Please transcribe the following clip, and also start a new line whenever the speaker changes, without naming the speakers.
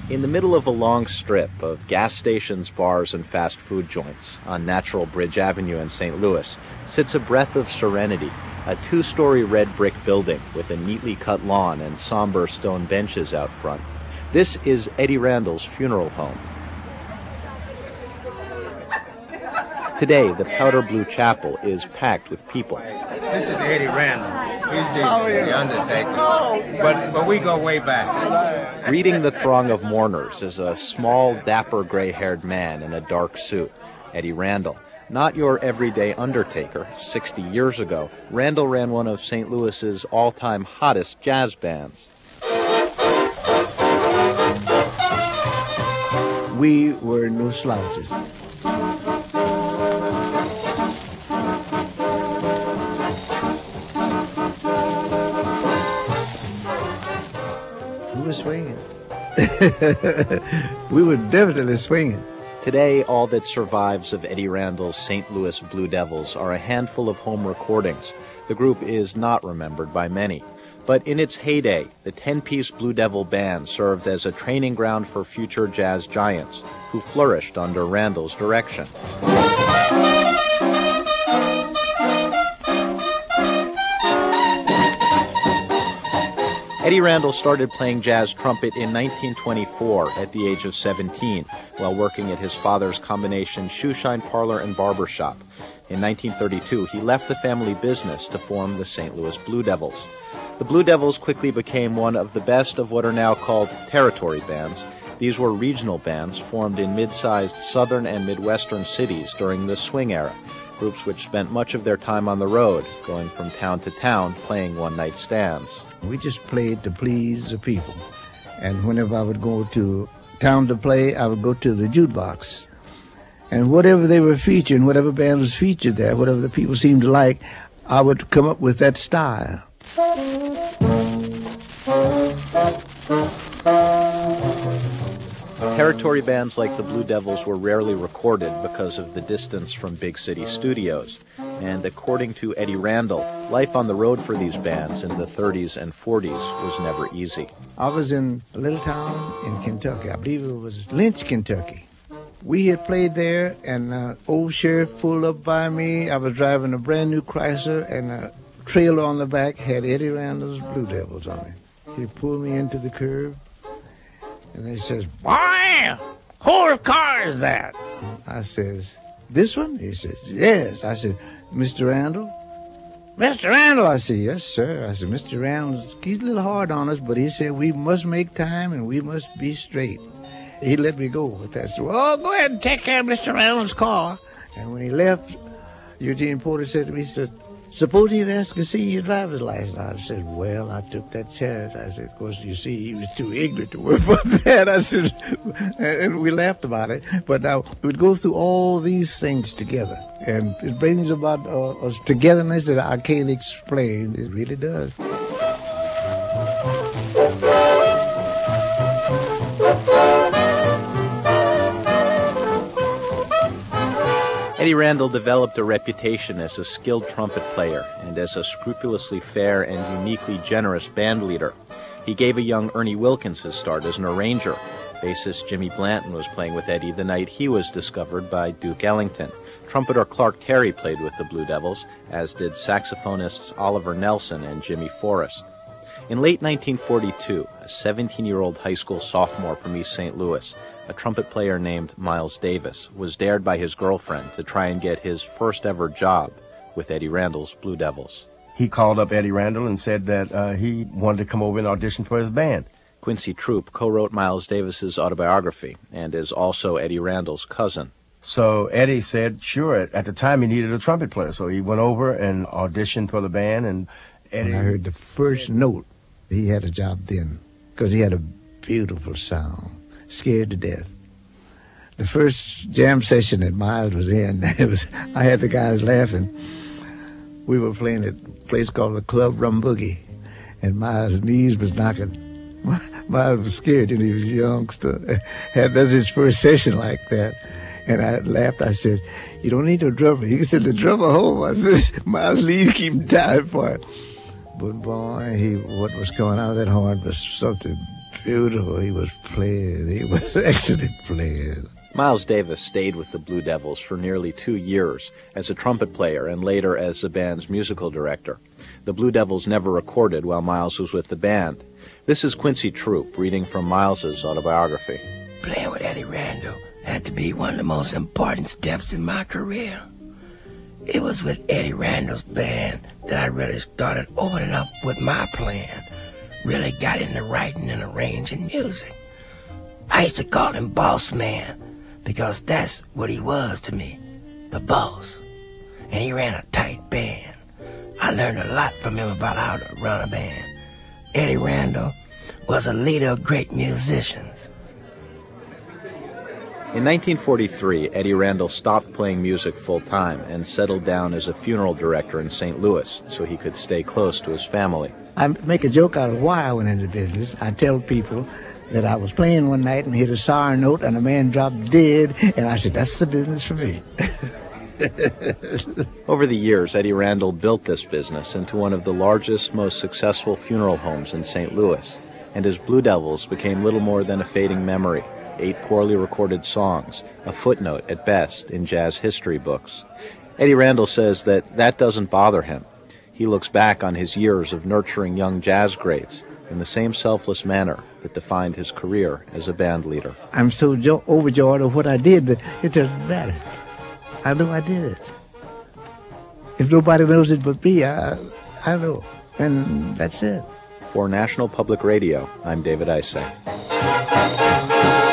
In the middle of a long strip of gas stations, bars, and fast food joints on Natural Bridge Avenue in St. Louis sits a breath of serenity, a two-story red brick building with a neatly cut lawn and somber stone benches out front. This is Eddie Randall's funeral home. Today, the powder blue chapel is packed with people.
This is Eddie Randall. He's the undertaker. But we go way back.
Greeting the throng of mourners is a small, dapper, gray-haired man in a dark suit, Eddie Randall. Not your everyday undertaker. 60 years ago, Randall ran one of St. Louis's all-time hottest jazz bands.
We were no slouches. We were swinging. We were definitely swinging.
Today, all that survives of Eddie Randall's St. Louis Blue Devils are a handful of home recordings. The group is not remembered by many. But in its heyday, the 10-piece Blue Devil band served as a training ground for future jazz giants who flourished under Randall's direction. Eddie Randall started playing jazz trumpet in 1924 at the age of 17 while working at his father's combination shoeshine parlor and barber shop. In 1932, he left the family business to form the St. Louis Blue Devils. The Blue Devils quickly became one of the best of what are now called territory bands. These were regional bands formed in mid-sized southern and midwestern cities during the swing era, groups which spent much of their time on the road, going from town to town, playing one-night stands.
We just played to please the people. And whenever I would go to town to play, I would go to the jukebox. And whatever they were featuring, whatever band was featured there, whatever the people seemed to like, I would come up with that style.
Territory bands like the Blue Devils were rarely recorded because of the distance from big city studios. And according to Eddie Randall, life on the road for these bands in the 30s and 40s was never easy.
I was in a little town in Kentucky. I believe it was Lynch, Kentucky. We had played there, and an old sheriff pulled up by me. I was driving a brand new Chrysler, and a trailer on the back had Eddie Randall's Blue Devils on it. He pulled me into the curb, and he says, "Boy, whose car is that?" I says, "This one?" He says, "Yes." I said, "Mr. Randall?" "Mr. Randall?" I said, "Yes, sir." I said, "Mr. Randall, he's a little hard on us, but he said we must make time and we must be straight." He let me go with that. So, "Oh, go ahead and take care of Mr. Randall's car." And when he left, Eugene Porter said to me, he says, "Suppose he'd ask to see your driver's license." I said, "Well, I took that chance." I said, "Of course, you see, he was too ignorant to worry about that." I said, and we laughed about it. But now we'd go through all these things together, and it brings about a togetherness that I can't explain. It really does.
Eddie Randall developed a reputation as a skilled trumpet player and as a scrupulously fair and uniquely generous band leader. He gave a young Ernie Wilkins his start as an arranger. Bassist Jimmy Blanton was playing with Eddie the night he was discovered by Duke Ellington. Trumpeter Clark Terry played with the Blue Devils, as did saxophonists Oliver Nelson and Jimmy Forrest. In late 1942, a 17-year-old high school sophomore from East St. Louis, a trumpet player named Miles Davis, was dared by his girlfriend to try and get his first ever job with Eddie Randall's Blue Devils.
He called up Eddie Randall and said that he wanted to come over and audition for his band.
Quincy Troop co-wrote Miles Davis's autobiography and is also Eddie Randall's cousin.
So Eddie said, sure. At the time, he needed a trumpet player, so he went over and auditioned for the band. And Eddie...
When I heard the first note, he had a job then, because he had a beautiful sound. Scared to death. The first jam session that Miles was in, I had the guys laughing. We were playing at a place called the Club Rum Boogie, and Miles' knees was knocking. Miles was scared, and he was a youngster. That's his first session like that. And I laughed. I said, "You don't need no drummer. You can send the drummer home." I said, "Miles' knees keep dying for it." But boy, what was coming out of that horn was something beautiful. He was playing. He was excellent playing.
Miles Davis stayed with the Blue Devils for nearly 2 years as a trumpet player and later as the band's musical director. The Blue Devils never recorded while Miles was with the band. This is Quincy Troupe reading from Miles's autobiography.
Playing with Eddie Randall had to be one of the most important steps in my career. It was with Eddie Randall's band that I really started opening up with my playing, really got into writing and arranging music. I used to call him Boss Man, because that's what he was to me, the boss. And he ran a tight band. I learned a lot from him about how to run a band. Eddie Randall was a leader of great musicians.
In 1943, Eddie Randall stopped playing music full-time and settled down as a funeral director in St. Louis so he could stay close to his family.
I make a joke out of why I went into business. I tell people that I was playing one night and hit a sour note and a man dropped dead, and I said, that's the business for me.
Over the years, Eddie Randall built this business into one of the largest, most successful funeral homes in St. Louis, and his Blue Devils became little more than a fading memory, 8 poorly recorded songs, a footnote at best in jazz history books. Eddie Randall says that doesn't bother him. He looks back on his years of nurturing young jazz greats in the same selfless manner that defined his career as a band leader.
I'm so overjoyed of what I did that it doesn't matter. I know I did it. If nobody knows it but me, I know. And that's it.
For National Public Radio, I'm David Isay.